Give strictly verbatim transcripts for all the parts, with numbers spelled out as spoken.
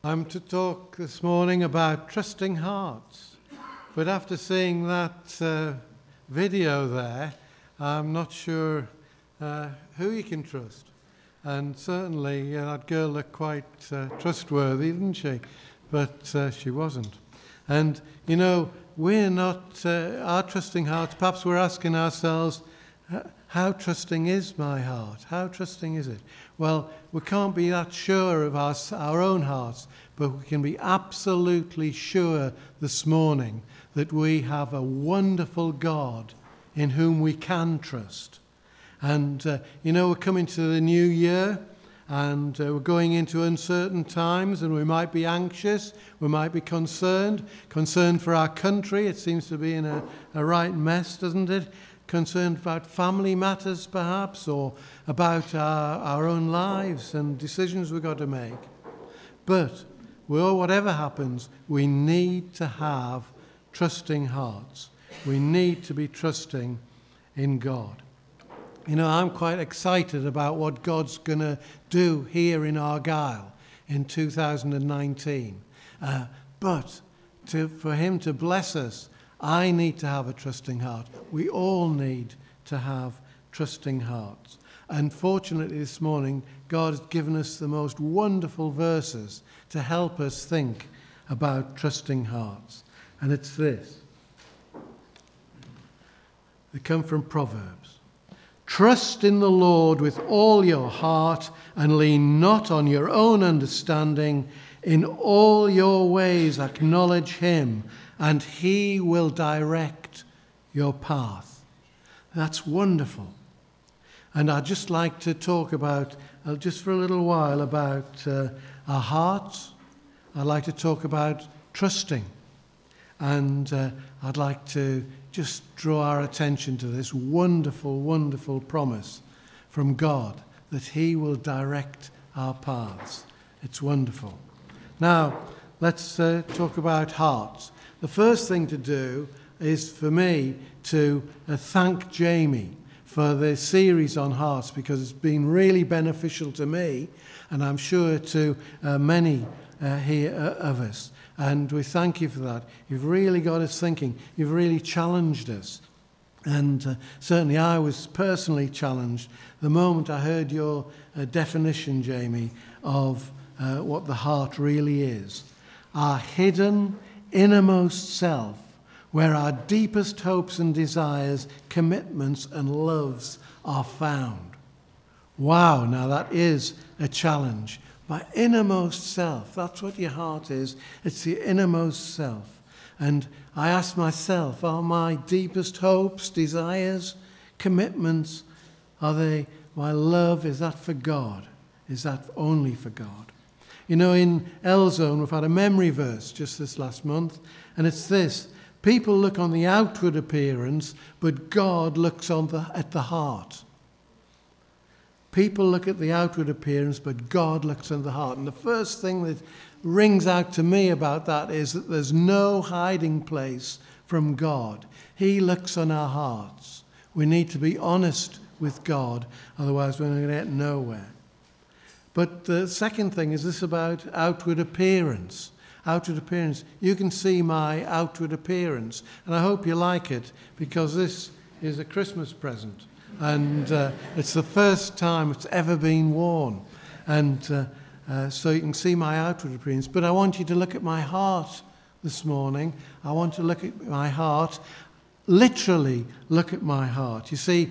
I'm to talk this morning about trusting hearts. But after seeing that uh, video there, I'm not sure uh, who you can trust. And certainly uh, that girl looked quite uh, trustworthy, didn't she? But uh, she wasn't. And, you know, we're not, uh, our trusting hearts, perhaps we're asking ourselves, how trusting is my heart? How trusting is it? Well, we can't be that sure of our, our own hearts, but we can be absolutely sure this morning that we have a wonderful God in whom we can trust. And, uh, you know, we're coming to the new year, and uh, we're going into uncertain times, and we might be anxious, we might be concerned, concerned for our country. It seems to be in a, a right mess, doesn't it? Concerned about family matters, perhaps, or about our, our own lives and decisions we've got to make. But, well, whatever happens, we need to have trusting hearts. We need to be trusting in God. You know, I'm quite excited about what God's going to do here in Argyle in two thousand nineteen. Uh, but to, for him to bless us, I need to have a trusting heart. We all need to have trusting hearts. Unfortunately, this morning, God has given us the most wonderful verses to help us think about trusting hearts. And it's this. They come from Proverbs. Trust in the Lord with all your heart and lean not on your own understanding. In all your ways acknowledge him, and he will direct your path. That's wonderful. And I'd just like to talk about, uh, just for a little while, about uh, our hearts. I'd like to talk about trusting. And uh, I'd like to just draw our attention to this wonderful, wonderful promise from God that he will direct our paths. It's wonderful. Now, let's uh, talk about hearts. The first thing to do is for me to uh, thank Jamie for the series on hearts, because it's been really beneficial to me, and I'm sure to uh, many uh, here uh, of us. And we thank you for that. You've really got us thinking. You've really challenged us. And uh, certainly I was personally challenged the moment I heard your uh, definition, Jamie, of uh, what the heart really is. Our hidden, innermost self, where our deepest hopes and desires, commitments and loves are found. Wow, now that is a challenge. My innermost self, that's what your heart is. It's the innermost self. And I ask myself, are my deepest hopes, desires, commitments, are they, my love, is that for God? Is that only for God? You know, in L-Zone, we've had a memory verse just this last month, and it's this. People look on the outward appearance, but God looks on the, at the heart. People look at the outward appearance, but God looks on the heart. And the first thing that rings out to me about that is that there's no hiding place from God. He looks on our hearts. We need to be honest with God, otherwise we're going to get nowhere. But the second thing is this about outward appearance. Outward appearance. You can see my outward appearance, and I hope you like it, because this is a Christmas present. And uh, it's the first time it's ever been worn. And uh, uh, so you can see my outward appearance. But I want you to look at my heart this morning. I want to look at my heart, literally look at my heart. You see,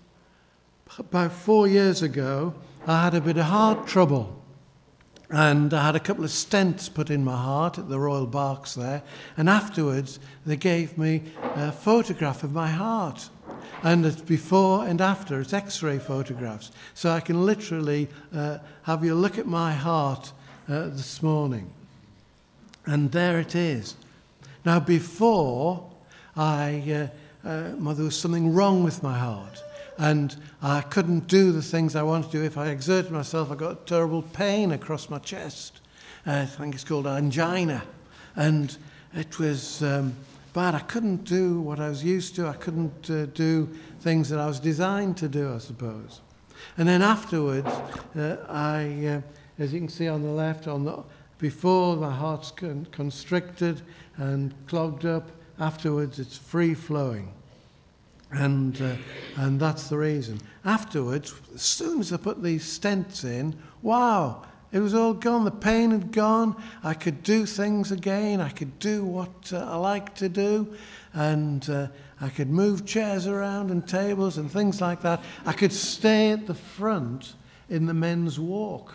about four years ago, I had a bit of heart trouble. And I had a couple of stents put in my heart at the Royal Berks there. And afterwards, they gave me a photograph of my heart. And it's before and after. It's X-ray photographs. So I can literally uh, have you look at my heart uh, this morning. And there it is. Now, before, I, uh, uh, well, there was something wrong with my heart. And I couldn't do the things I wanted to do. If I exerted myself, I got terrible pain across my chest. Uh, I think it's called angina. And it was um, bad. I couldn't do what I was used to. I couldn't uh, do things that I was designed to do, I suppose. And then afterwards, uh, I, uh, as you can see on the left, on the before my heart's con- constricted and clogged up. Afterwards, it's free-flowing. And uh, and that's the reason. Afterwards, as soon as I put these stents in, wow, it was all gone. The pain had gone. I could do things again. I could do what uh, I like to do. And uh, I could move chairs around and tables and things like that. I could stay at the front in the men's walk.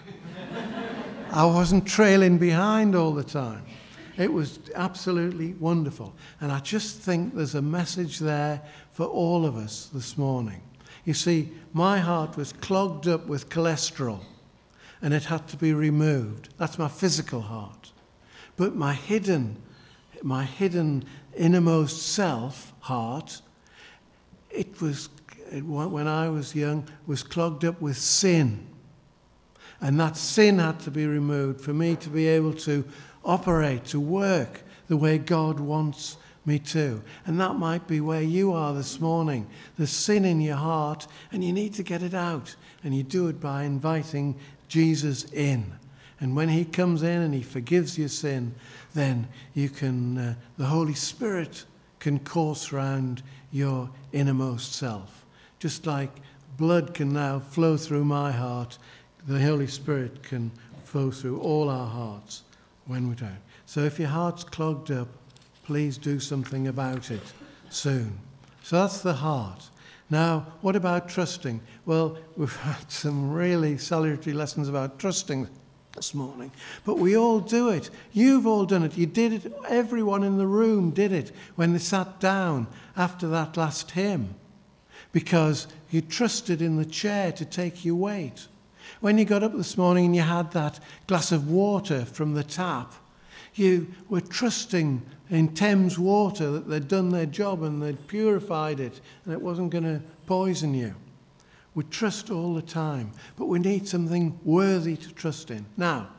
I wasn't trailing behind all the time. It was absolutely wonderful. And I just think there's a message there for all of us this morning. You see, my heart was clogged up with cholesterol, and it had to be removed. That's my physical heart. But my hidden, my hidden innermost self heart, it was, it, when I was young, was clogged up with sin. And that sin had to be removed for me to be able to operate, to work the way God wants me to. And that might be where you are this morning. There's sin in your heart and you need to get it out. And you do it by inviting Jesus in. And when he comes in and he forgives your sin, then you can, uh, the Holy Spirit can course round your innermost self. Just like blood can now flow through my heart, the Holy Spirit can flow through all our hearts when we're down. So if your heart's clogged up, please do something about it soon. So that's the heart. Now, what about trusting? Well, we've had some really salutary lessons about trusting this morning, but we all do it. You've all done it. You did it. Everyone in the room did it when they sat down after that last hymn, because you trusted in the chair to take your weight. When you got up this morning and you had that glass of water from the tap, you were trusting in Thames Water that they'd done their job and they'd purified it and it wasn't going to poison you. We trust all the time, but we need something worthy to trust in. Now,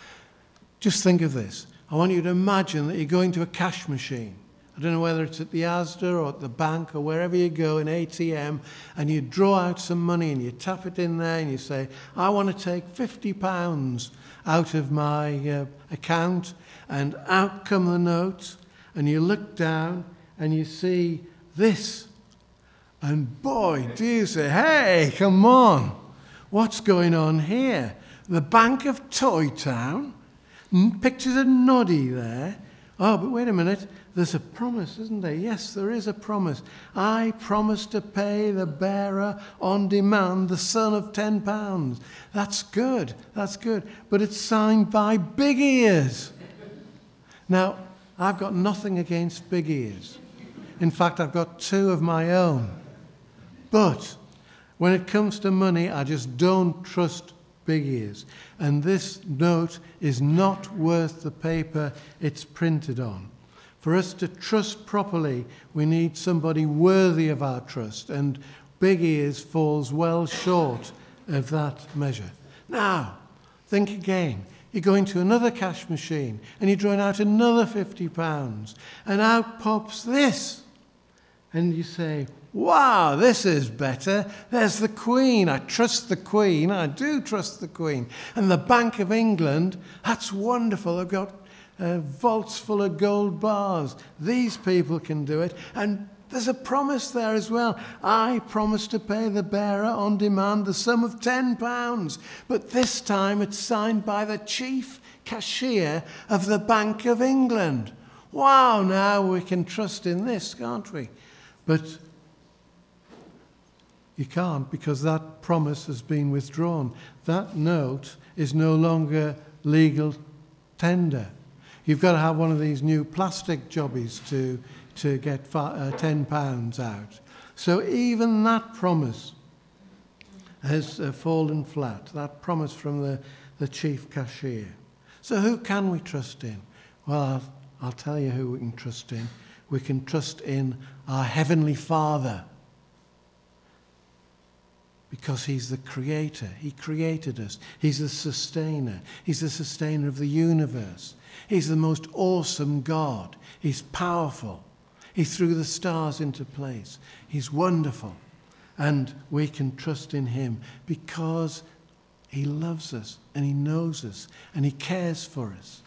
just think of this. I want you to imagine that you're going to a cash machine. I don't know whether it's at the Asda or at the bank or wherever you go, an A T M, and you draw out some money and you tap it in there and you say, I want to take fifty pounds out of my uh, account, and out come the notes, and you look down and you see this. And boy, do you say, hey, come on, what's going on here? The Bank of Toy Town, pictures of Noddy there. Oh, but wait a minute, there's a promise, isn't there? Yes, there is a promise. I promise to pay the bearer on demand the sum of ten pounds. That's good, that's good. But it's signed by Big Ears. Now, I've got nothing against Big Ears. In fact, I've got two of my own. But when it comes to money, I just don't trust Big Ears. And this note is not worth the paper it's printed on. For us to trust properly, we need somebody worthy of our trust. And Big Ears falls well short of that measure. Now, think again. You're going to another cash machine and you're drawing out another fifty pounds. And out pops this. And you say, wow, this is better. There's the Queen. I trust the Queen. I do trust the Queen. And the Bank of England, that's wonderful. They've got uh, vaults full of gold bars. These people can do it. And there's a promise there as well. I promise to pay the bearer on demand the sum of ten pounds. But this time it's signed by the chief cashier of the Bank of England. Wow, now we can trust in this, can't we? But you can't, because that promise has been withdrawn. That note is no longer legal tender. You've got to have one of these new plastic jobbies to, to get uh, ten pounds out. So even that promise has uh, fallen flat, that promise from the, the chief cashier. So who can we trust in? Well, I'll, I'll tell you who we can trust in. We can trust in our Heavenly Father, because he's the creator. He created us. He's the sustainer. He's the sustainer of the universe. He's the most awesome God. He's powerful. He threw the stars into place. He's wonderful. And we can trust in him because he loves us and he knows us and he cares for us.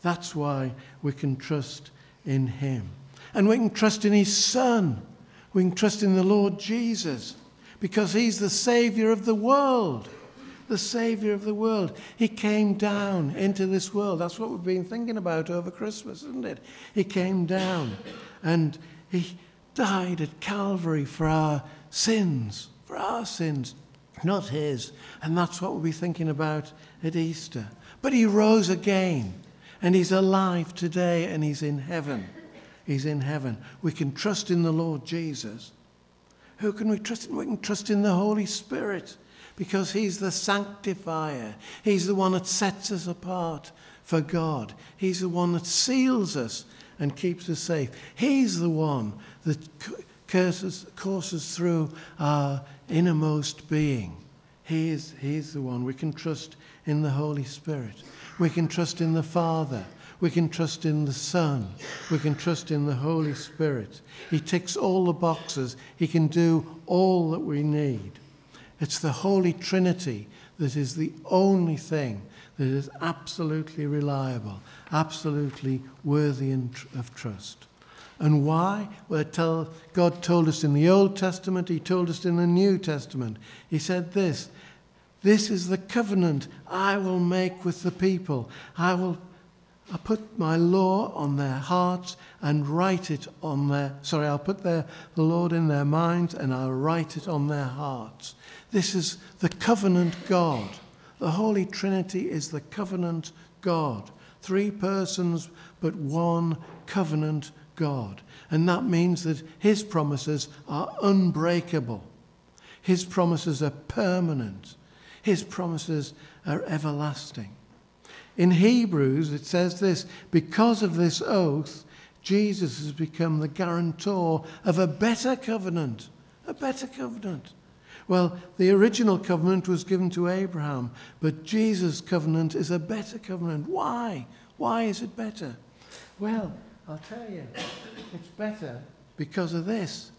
That's why we can trust in him. And we can trust in his Son. We can trust in the Lord Jesus, because he's the Saviour of the world. The Saviour of the world. He came down into this world. That's what we've been thinking about over Christmas, isn't it? He came down and he died at Calvary for our sins, for our sins, not his. And that's what we'll be thinking about at Easter. But he rose again, and he's alive today, and he's in heaven. He's in heaven. We can trust in the Lord Jesus. Who can we trust in? We can trust in the Holy Spirit, because he's the sanctifier. He's the one that sets us apart for God. He's the one that seals us and keeps us safe. He's the one that courses, courses through our innermost being. He is, he's the one. We can trust in the Holy Spirit. We can trust in the Father. We can trust in the Son. We can trust in the Holy Spirit. He ticks all the boxes. He can do all that we need. It's the Holy Trinity that is the only thing that is absolutely reliable, absolutely worthy of trust. And why? Well, tell, God told us in the Old Testament, he told us in the New Testament. He said this, "This is the covenant I will make with the people. I will I put my law on their hearts and write it on their, sorry, I'll put their, the Lord in their minds and I'll write it on their hearts." This is the covenant God. The Holy Trinity is the covenant God. Three persons, but one covenant God. And that means that his promises are unbreakable. His promises are permanent. His promises are everlasting. In Hebrews, it says this, because of this oath, Jesus has become the guarantor of a better covenant. A better covenant. Well, the original covenant was given to Abraham, but Jesus' covenant is a better covenant. Why? Why is it better? Well, I'll tell you, it's better because of this.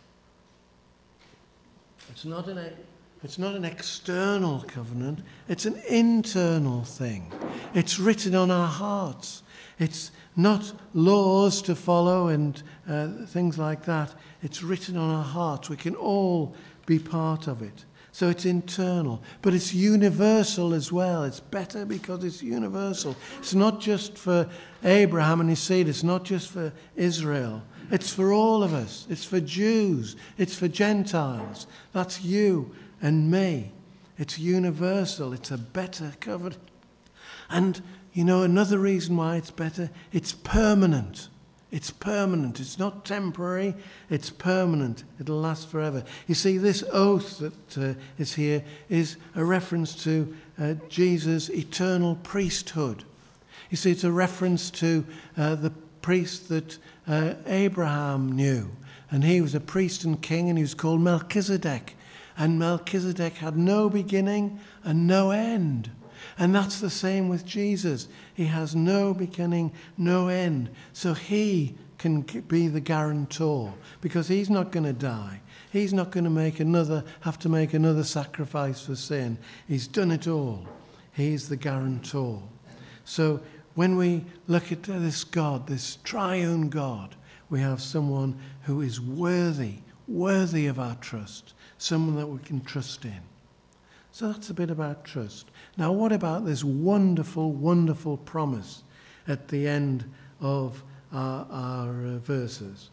It's not an, it's not an external covenant, it's an internal thing. It's written on our hearts. It's not laws to follow and uh, things like that. It's written on our hearts. We can all be part of it. So it's internal, but it's universal as well. It's better because it's universal. It's not just for Abraham and his seed. It's not just for Israel. It's for all of us. It's for Jews. It's for Gentiles. That's you and me. It's universal. It's a better covenant. And, you know, another reason why it's better, it's permanent. It's permanent. It's not temporary. It's permanent. It'll last forever. You see, this oath that uh, is here is a reference to uh, Jesus' eternal priesthood. You see, it's a reference to uh, the priest that uh, Abraham knew. And he was a priest and king, and he was called Melchizedek. And Melchizedek had no beginning and no end. And that's the same with Jesus. He has no beginning, no end. So he can be the guarantor, because he's not going to die. He's not going to make another, have to make another sacrifice for sin. He's done it all. He's the guarantor. So when we look at this God, this triune God, we have someone who is worthy, worthy of our trust, someone that we can trust in. So that's a bit about trust. Now, what about this wonderful, wonderful promise at the end of our, our uh, verses?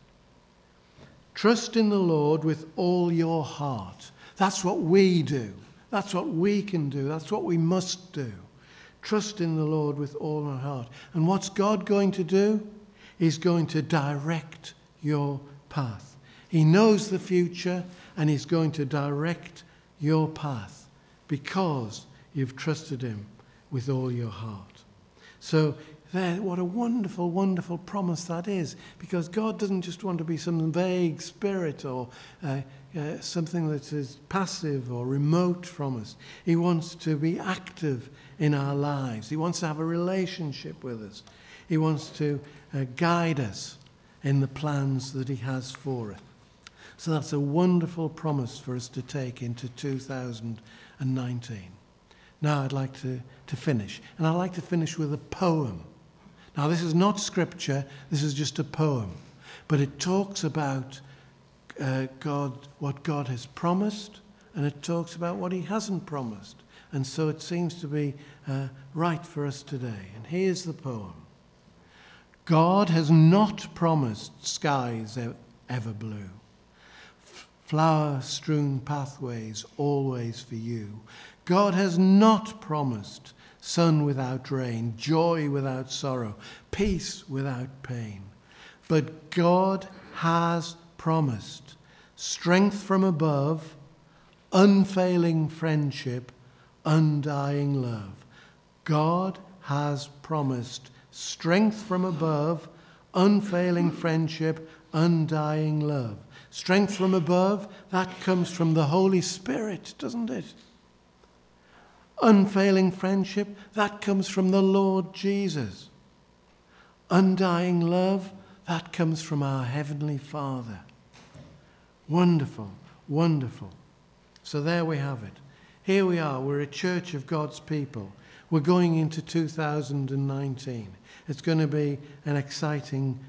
Trust in the Lord with all your heart. That's what we do. That's what we can do. That's what we must do. Trust in the Lord with all our heart. And what's God going to do? He's going to direct your path. He knows the future, and he's going to direct your path, because you've trusted him with all your heart. So there, what a wonderful, wonderful promise that is, because God doesn't just want to be some vague spirit or uh, uh, something that is passive or remote from us. He wants to be active in our lives. He wants to have a relationship with us. He wants to uh, guide us in the plans that he has for us. So that's a wonderful promise for us to take into two thousand nineteen. Now I'd like to, to finish. And I'd like to finish with a poem. Now, this is not scripture, this is just a poem, but it talks about uh, God, what God has promised, and it talks about what he hasn't promised. And so it seems to be uh, right for us today. And here's the poem. God has not promised skies ever blue, flower-strewn pathways always for you. God has not promised sun without rain, joy without sorrow, peace without pain. But God has promised strength from above, unfailing friendship, undying love. God has promised strength from above, unfailing friendship, undying love. Strength from above, that comes from the Holy Spirit, doesn't it? Unfailing friendship, that comes from the Lord Jesus. Undying love, that comes from our Heavenly Father. Wonderful, wonderful. So there we have it. Here we are, we're a church of God's people. We're going into two thousand nineteen. It's going to be an exciting,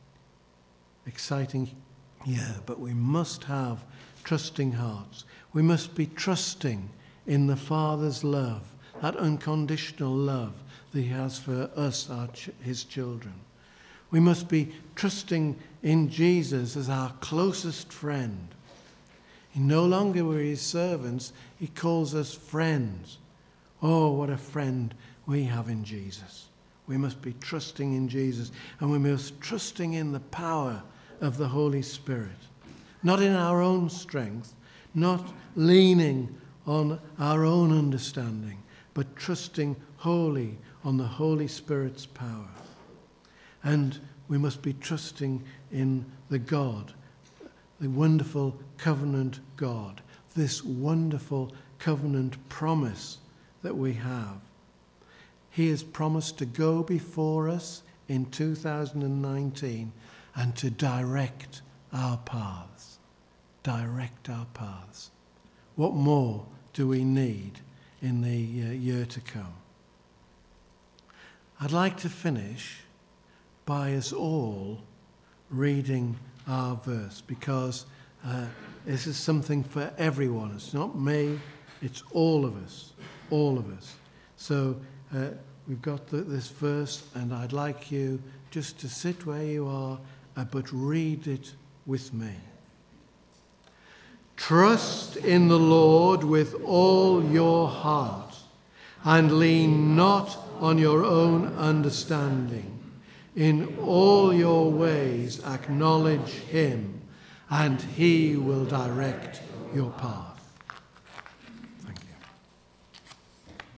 exciting year, but we must have trusting hearts. We must be trusting in the Father's love, that unconditional love that he has for us, our ch- his children. We must be trusting in Jesus as our closest friend. He no longer we're his servants, he calls us friends. Oh, what a friend we have in Jesus. We must be trusting in Jesus, and we must be trusting in the power of the Holy Spirit. Not in our own strength, not leaning on our own understanding, but trusting wholly on the Holy Spirit's power. And we must be trusting in the God, the wonderful covenant God, this wonderful covenant promise that we have. He has promised to go before us in two thousand nineteen and to direct our paths. Direct our paths. What more do we need in the uh, year to come? I'd like to finish by us all reading our verse, because uh, this is something for everyone. It's not me, it's all of us, all of us. So uh, we've got the, this verse, and I'd like you just to sit where you are, uh, but read it with me. Trust in the Lord with all your heart, and lean not on your own understanding. In all your ways acknowledge him, and he will direct your path.